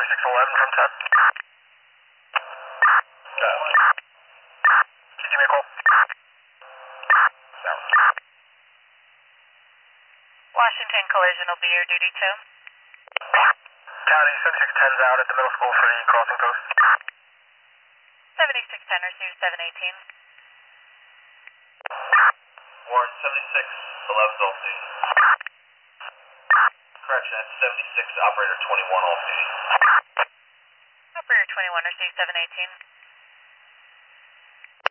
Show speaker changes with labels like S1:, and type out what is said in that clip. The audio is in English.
S1: 7611 from 10. Can you give me a call?
S2: Washington Collision will be your duty too.
S1: County 7610's out at the middle school for the crossing post.
S2: 7610 receives 718.
S3: Warren 7611 off duty. Correction, that's 76, operator 21 off duty.
S2: Operator 21 receives 718.